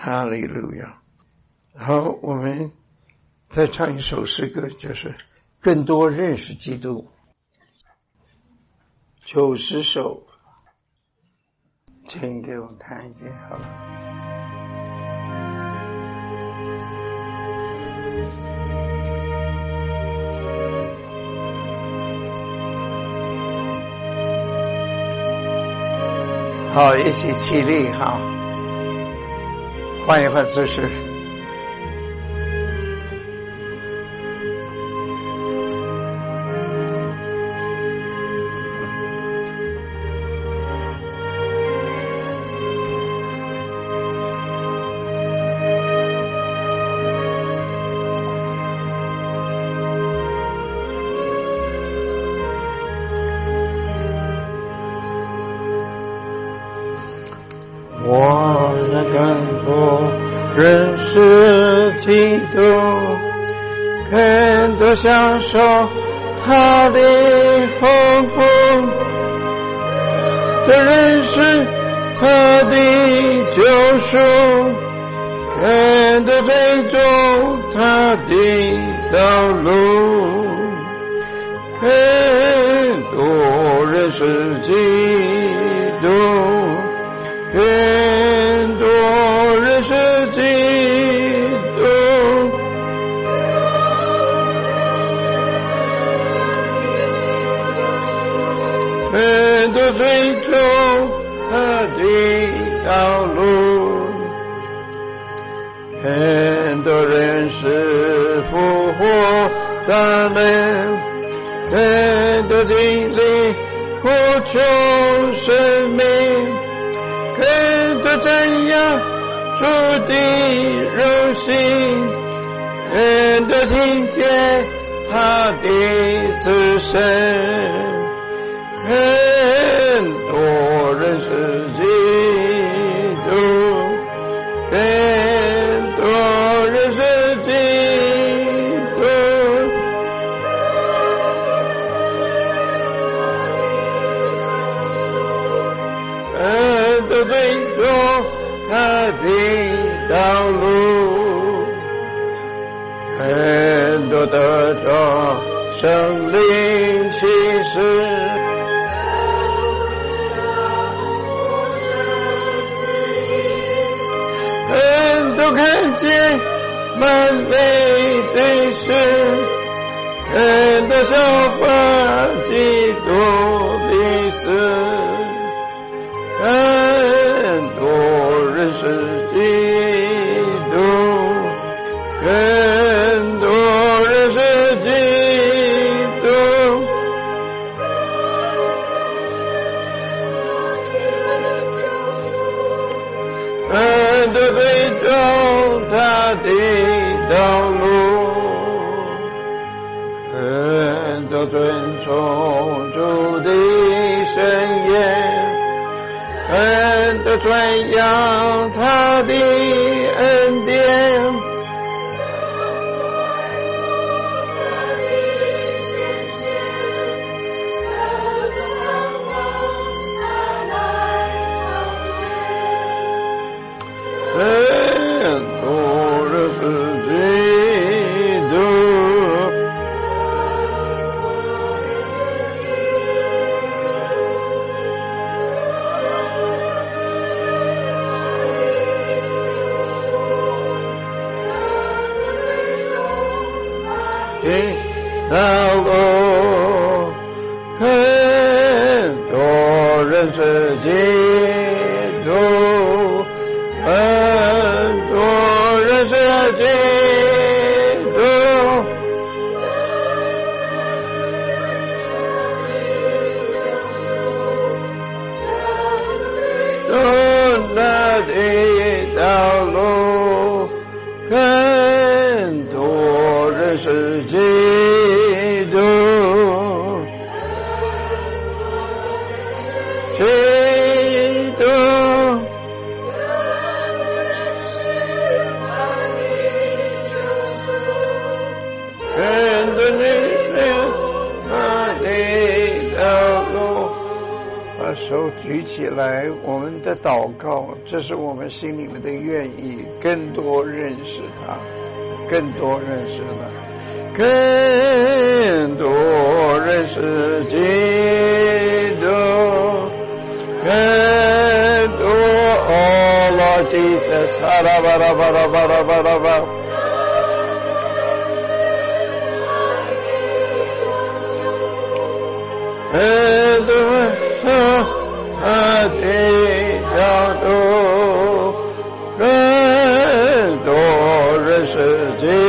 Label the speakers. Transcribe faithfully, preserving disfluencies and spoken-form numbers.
Speaker 1: 哈利路亚。好，我们再唱一首诗歌，就是更多认识基督。九十首，请给我看一遍好了。好，一起起立，好，换一换姿势。我能更多认识基督，更多享受他的丰富，更认识他的救赎，更多追踪他的道路，更多认识基督，更多认识基督，更多追求他的道路，更多认识复活他们，更多经历无穷生命，更多怎样主的荣幸，更多听见他的慈声，更多认识基督，更多认识基督，更多追求他的道路，更多得着圣灵启示，更多看见满美的事，更多效法基督的死，更多认识基督，更多认识基督，更多追求他的道路，更多遵从主的圣言，更多传扬他的恩典，更多认识基督，道路，更多认识基督，更多认识基督，走他的道路，更多认识基督，基督， 手举起来，我们的祷告，这是我们心里面的愿意，更多认识他，更多认识他，更多认识基督，更多哦Lord Jesus， 哈拉巴拉巴拉巴拉巴拉巴。更多啊的角度，更多认识基